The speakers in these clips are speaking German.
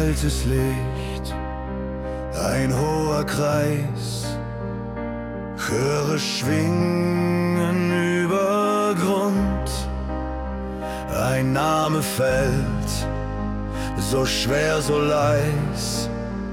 kaltes Licht, ein hoher Kreis, Chöre schwingen über Grund, ein Name fällt, so schwer, so leis,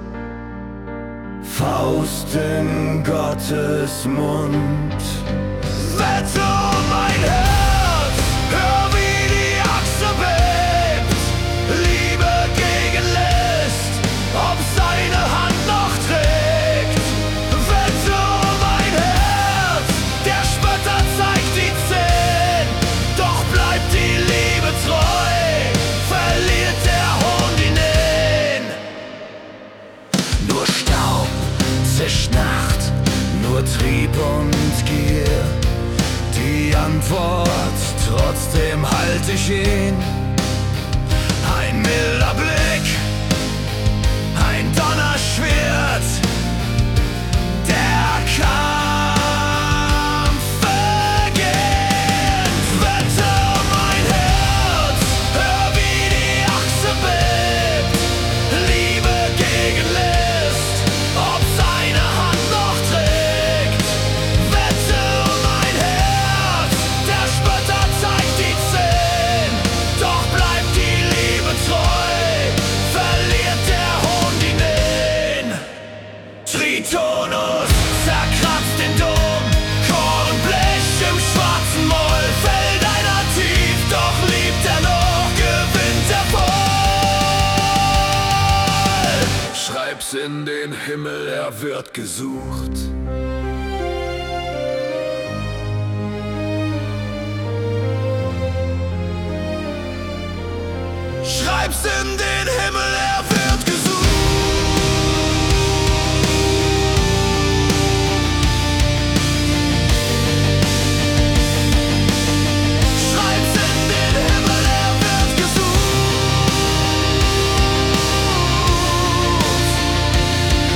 Faust in Gottes Mund. Wette um mein Herz, hör wie die Achse bebt, Liebe gegen List, ob seine Hand noch trägt. Wette um mein Herz, der Spötter zeigt die 10, doch bleibt die Liebe treu, verliert der Hohn die Nähen. Nur Staub zischt Nacht, nur Trieb und Gier, die Antwort, trotzdem halt ich ihn. Ein milder Blick, ein Donnerschwert, der Kampf beginnt. Wette um mein Herz, hör wie die Achse bebt, Liebe gegen List, ob seine Hand noch trägt. Wette um mein Herz, der Spötter zeigt die 10, doch bleibt die Liebe treu, verliert der Hohn die Nähen. Tritonus zerkratzt den Dom, Kornblech im schwarzen Moll, fällt einer tief, doch liebt er noch, gewinnt er voll. Schreib's in den Himmel, er wird gesucht. Schreib's in den Himmel, er wird gesucht. Schreib's in den Himmel, er wird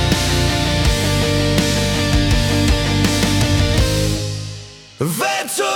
gesucht. Wette